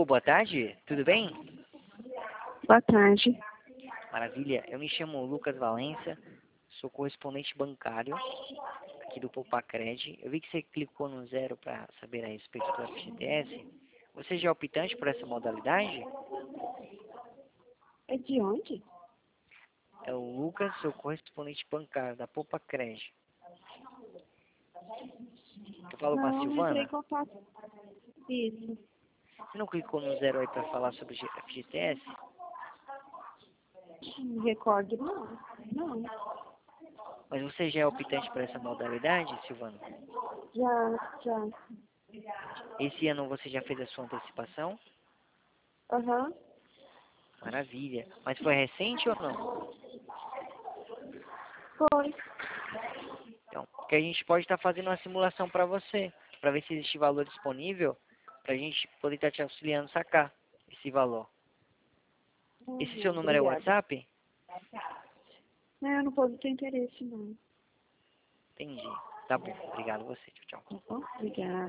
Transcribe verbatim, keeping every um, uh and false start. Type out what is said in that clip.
boa tarde, tudo bem? Boa tarde. Maravilha, eu me chamo Lucas Valença, sou correspondente bancário aqui do Poupacred. Eu vi que você clicou no zero para saber a respeito do F G T S. Você já é optante por essa modalidade? É de onde? É o Lucas, sou correspondente bancário da Poupacred. Eu falo com a Não, não entrei em Silvana. contato. Isso. Você não clicou no zero aí para falar sobre F G T S? Não me recordo, não. Não. Mas você já é optante por essa modalidade, Silvana? Já, já. Esse ano você já fez a sua antecipação? Aham. Maravilha. Mas foi recente ou não? Foi. Então, porque a gente pode estar fazendo uma simulação para você, para ver se existe valor disponível, para a gente poder estar te auxiliando a sacar esse valor. Esse seu Uhum, número é o obrigada. WhatsApp? Não, eu não posso ter interesse, não. Entendi. Tá bom. Obrigado a você. Tchau, tchau. Tá bom? Obrigada.